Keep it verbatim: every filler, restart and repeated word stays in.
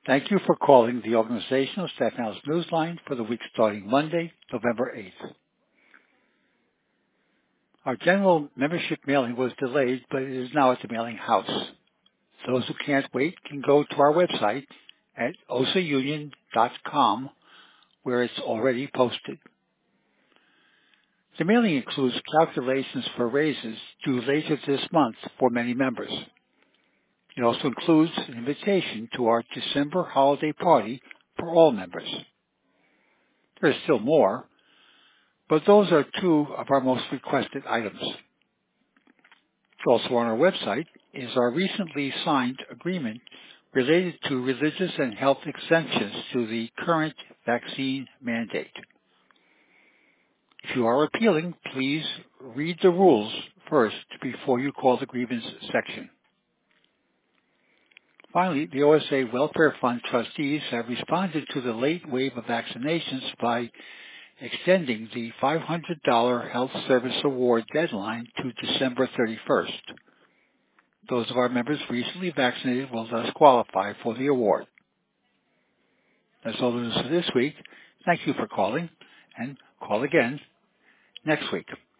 Thank you for calling the Organizational Staff Analyst Newsline for the week starting Monday, November eighth. Our general membership mailing was delayed, but it is now at the mailing house. Those who can't wait can go to our website at O S A union dot com, where it's already posted. The mailing includes calculations for raises due later this month for many members. It also includes an invitation to our December holiday party for all members. There is still more, but those are two of our most requested items. Also on our website is our recently signed agreement related to religious and health exemptions to the current vaccine mandate. If you are appealing, please read the rules first before you call the grievance section. Finally, the O S A Welfare Fund trustees have responded to the late wave of vaccinations by extending the five hundred dollars Health Service Award deadline to December thirty-first. Those of our members recently vaccinated will thus qualify for the award. That's all the news for this week. Thank you for calling, and call again next week.